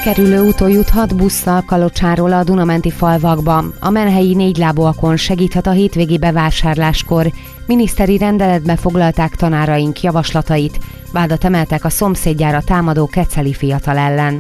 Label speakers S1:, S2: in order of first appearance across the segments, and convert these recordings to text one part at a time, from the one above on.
S1: Kerülő úton juthat busszal Kalocsáról a Dunamenti falvakba. A menhelyi négylábúakon segíthet a hétvégi bevásárláskor. Miniszteri rendeletbe foglalták tanáraink javaslatait. Vádat emeltek a szomszédjára támadó keceli fiatal ellen.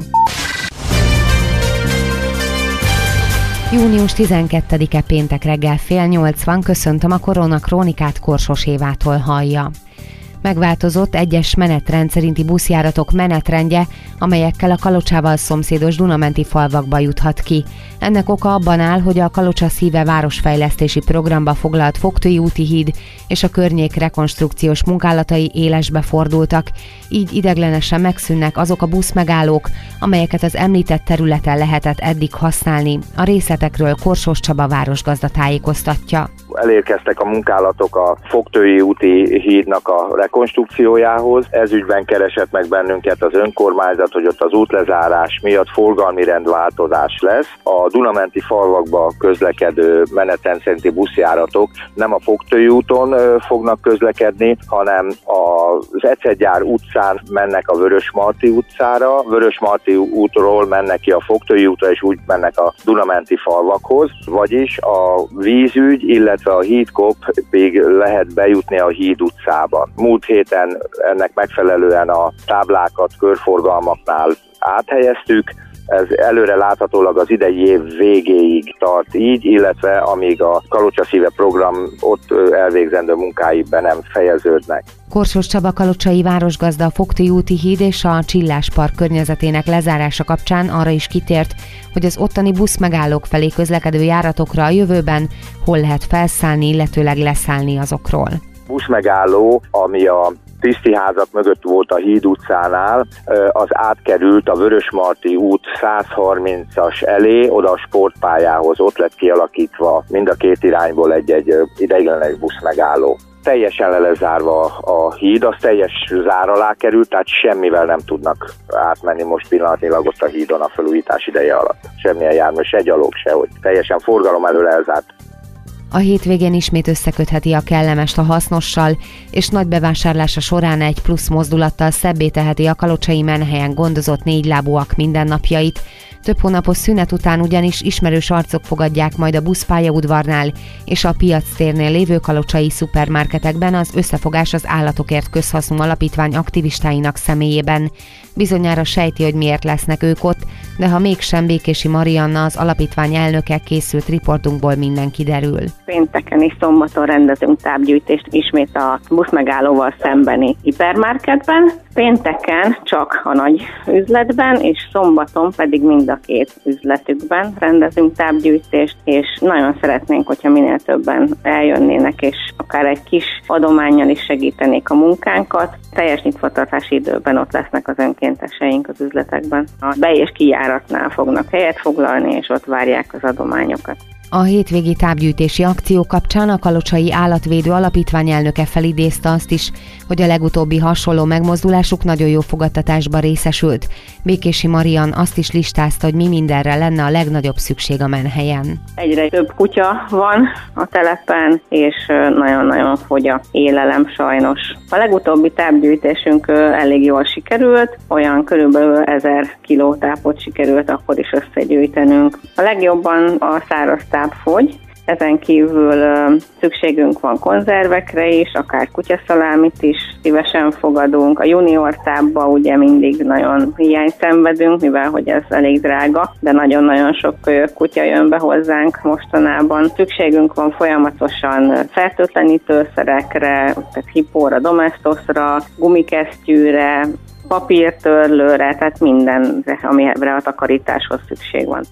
S1: Június 12-e péntek reggel 7:30 köszöntöm a Korona Krónikát, Korsos Évától hallja. Megváltozott egyes menetrend szerinti buszjáratok menetrendje, amelyekkel a Kalocsával szomszédos Dunamenti falvakba juthat ki. Ennek oka abban áll, hogy a Kalocsa szíve városfejlesztési programba foglalt Fogtői úti híd és a környék rekonstrukciós munkálatai élesbe fordultak, így ideiglenesen megszűnnek azok a buszmegállók, amelyeket az említett területen lehetett eddig használni. A részletekről Korsos Csaba városgazda tájékoztatja.
S2: Elérkeztek a munkálatok a Fogtői úti hídnak a rekonstrukciójához. Ezügyben keresett meg bennünket az önkormányzat, hogy ott az útlezárás miatt forgalmi rendváltozás lesz. A Dunamenti falvakba közlekedő menetrend szerinti buszjáratok nem a Fogtői úton fognak közlekedni, hanem az Ecegyár utcán mennek a Vörösmarty utcára, Vörösmarty útról mennek ki a Fogtői útra, és úgy mennek a Dunamenti falvakhoz, vagyis a vízügy, illetve a hídkopig lehet bejutni a Híd utcába. Múlt héten ennek megfelelően a táblákat körforgalmaknál áthelyeztük, ez előre láthatólag az idei év végéig tart így, illetve amíg a Kalocsa szíve program ott elvégzendő munkái be nem fejeződnek.
S1: Korsos Csaba kalocsai városgazda a Fogtői úti híd és a Csillás park környezetének lezárása kapcsán arra is kitért, hogy az ottani buszmegállók felé közlekedő járatokra a jövőben hol lehet felszállni, illetőleg leszállni azokról.
S2: Buszmegálló, ami a Tisztiházak mögött volt a Híd utcánál, az átkerült a Vörösmarty út 130-as elé, oda a sportpályához, ott lett kialakítva mind a két irányból egy ideiglenes buszmegálló. Teljesen le lesz zárva a híd, az teljes zár alá került, tehát semmivel nem tudnak átmenni most pillanatnyilag ott a hídon a felújítás ideje alatt. Semmilyen jármű, se gyalog, sehogy. Teljesen forgalom elől elzárt.
S1: A hétvégén ismét összekötheti a kellemest a hasznossal, és nagy bevásárlása során egy plusz mozdulattal szebbé teheti a kalocsai menhelyen gondozott négylábúak mindennapjait. Több hónapos szünet után ugyanis ismerős arcok fogadják majd a buszpályaudvarnál és a piactérnél lévő kalocsai szupermarketekben az Összefogás az Állatokért Közhasznú Alapítvány aktivistáinak személyében. Bizonyára sejti, hogy miért lesznek ők ott, de ha mégsem, Békési Marianna, az alapítvány elnöke, készült riportunkból minden kiderül.
S3: Pénteken és szombaton rendezünk távgyűjtést ismét a buszmegállóval szembeni hipermarketben. Pénteken csak a nagy üzletben, és szombaton pedig mind a két üzletükben rendezünk távgyűjtést, és nagyon szeretnénk, hogyha minél többen eljönnének, és akár egy kis adománnyal is segítenék a munkánkat. Teljes nyitvatartási időben ott lesznek az önkénteseink az üzletekben. A be- és kijáratnál fognak helyet foglalni, és ott várják az adományokat.
S1: A hétvégi távgyűjtési akció kapcsán a Kalocsai Állatvédő Alapítvány elnöke felidézte azt is, hogy a legutóbbi hasonló megmozdulásuk nagyon jó fogadtatásba részesült. Békési Marian azt is listázta, hogy mi mindenre lenne a legnagyobb szükség a menhelyen.
S3: Egyre több kutya van a telepen, és nagyon-nagyon fogy a élelem sajnos. A legutóbbi távgyűjtésünk elég jól sikerült, olyan körülbelül 1000 kiló tápot sikerült akkor is összegyűjtenünk. A legjobban a száraz táp fogy, ezen kívül szükségünk van konzervekre is, akár kutyaszalámit is szívesen fogadunk. A junior tápba ugye mindig nagyon hiányt szenvedünk, mivel hogy ez elég drága, de nagyon-nagyon sok kutya jön be hozzánk mostanában. Szükségünk van folyamatosan fertőtlenítőszerekre, tehát hipóra, domestosra, gumikesztyűre, papírtörlőre, tehát mindenre, amire a takarításhoz szükség van.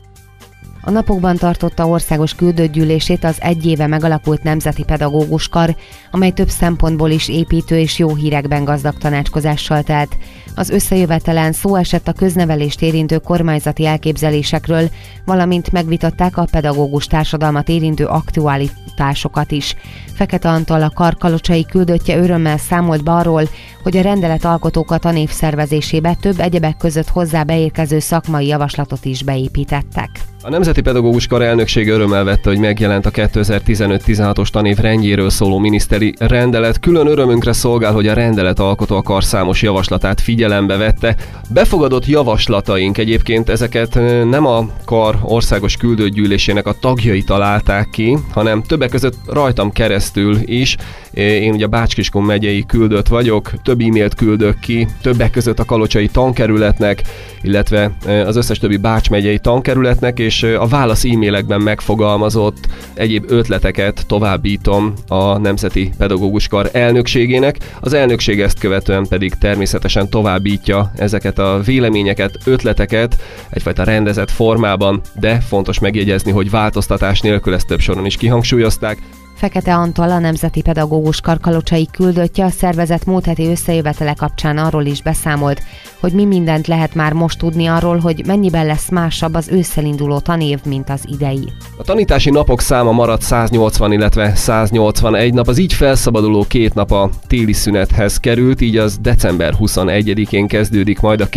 S1: A napokban tartotta országos küldöttgyűlését az egy éve megalakult Nemzeti Pedagógus Kar, amely több szempontból is építő és jó hírekben gazdag tanácskozással telt. Az összejövetelen szó esett a köznevelést érintő kormányzati elképzelésekről, valamint megvitatták a pedagógus társadalmat érintő aktualitásokat is. Fekete Antal, a Kar kalocsai küldöttje örömmel számolt be arról, hogy a rendeletalkotók a tanév szervezésébe több egyebek között hozzá beérkező szakmai javaslatot is beépítettek.
S4: A Nemzeti Pedagógus Kar elnöksége örömmel vette, hogy megjelent a 2015-16-os tanév rendjéről szóló miniszteri rendelet. Külön örömünkre szolgál, hogy a rendeletalkotó a kar számos javaslatát figyelembe vette. Befogadott javaslataink egyébként ezeket nem a kar országos küldőgyűlésének a tagjai találták ki, hanem többek között rajtam keresztül is. Én ugye Bács-Kiskun megyei küldött vagyok, több e-mailt küldök ki, többek között a kalocsai tankerületnek, illetve az összes többi Bács megyei tankerületnek, és a válasz e-mailekben megfogalmazott egyéb ötleteket továbbítom a Nemzeti Pedagógus Kar elnökségének. Az elnökség ezt követően pedig természetesen továbbítja ezeket a véleményeket, ötleteket egyfajta rendezett formában, de fontos megjegyezni, hogy változtatás nélkül, ezt több soron is kihangsúlyozták.
S1: Fekete Antal, a Nemzeti Pedagógus Kar kalocsai küldöttje a szervezet múlt heti összejövetele kapcsán arról is beszámolt, hogy mi mindent lehet már most tudni arról, hogy mennyiben lesz másabb az ősszel induló tanév, mint az idei.
S4: A tanítási napok száma maradt 180, illetve 181 nap, az így felszabaduló 2 nap a téli szünethez került, így az december 21-én kezdődik majd a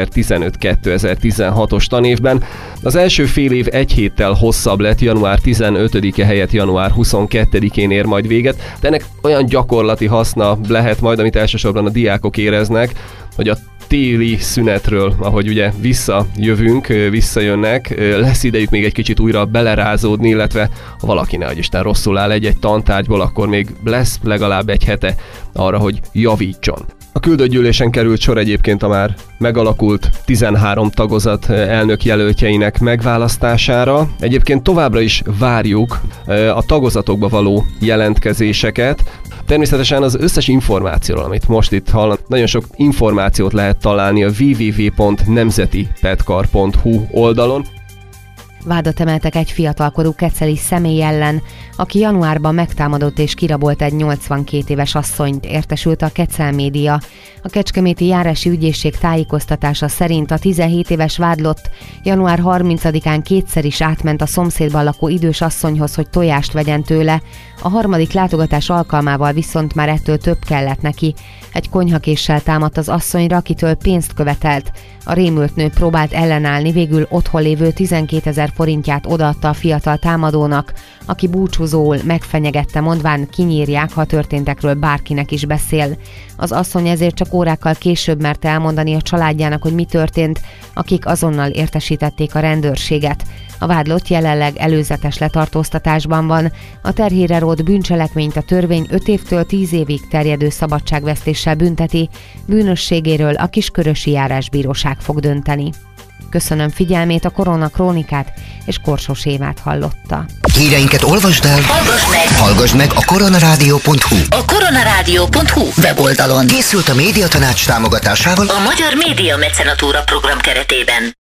S4: 2015-2016-os tanévben. Az első fél év egy héttel hosszabb lett, január 15-e helyett január 22-én ér majd véget, de ennek olyan gyakorlati haszna lehet majd, amit elsősorban a diákok éreznek, hogy a téli szünetről, ahogy ugye visszajönnek, lesz idejük még egy kicsit újra belerázódni, illetve ha valaki nehogy Isten rosszul áll egy tantárgyból, akkor még lesz legalább egy hete arra, hogy javítson. A küldőgyűlésen került sor egyébként a már megalakult 13 tagozat elnök jelöltjeinek megválasztására. Egyébként továbbra is várjuk a tagozatokba való jelentkezéseket. Természetesen az összes információról, amit most itt hallom, nagyon sok információt lehet találni a www.nemzetipedkar.hu oldalon.
S1: Vádat emeltek egy fiatalkorú keceli személy ellen, aki januárban megtámadott és kirabolt egy 82 éves asszonyt, értesült a Kecel média. A Kecskeméti Járási Ügyészség tájékoztatása szerint a 17 éves vádlott január 30-án kétszer is átment a szomszédban lakó idős asszonyhoz, hogy tojást vegyen tőle. A harmadik látogatás alkalmával viszont már ettől több kellett neki. Egy konyhakéssel támadt az asszonyra, akitől pénzt követelt. A rémült nő próbált ellenállni, végül otthon lévő 12 000 forintját odaadta a fiatal támadónak, aki búcsúzóul megfenyegette, mondván kinyírják, ha történtekről bárkinek is beszél. Az asszony ezért csak órákkal később merte elmondani a családjának, hogy mi történt, akik azonnal értesítették a rendőrséget. A vádlott jelenleg előzetes letartóztatásban van. A terhére rótt bűncselekményt a törvény 5 évtől 10 évig terjedő szabadságvesztéssel bünteti, bűnösségéről a Kiskörösi Járásbíróság fog dönteni. Köszönöm figyelmét, a Korona Krónikát és Korsos Évát hallotta.
S5: Híreinket olvasd el, hallgass meg a koronarádió.hu.
S6: A koronarádió.hu weboldalon
S5: Készült a Médiatanács támogatásával
S6: a Magyar Média Mecenatúra program keretében.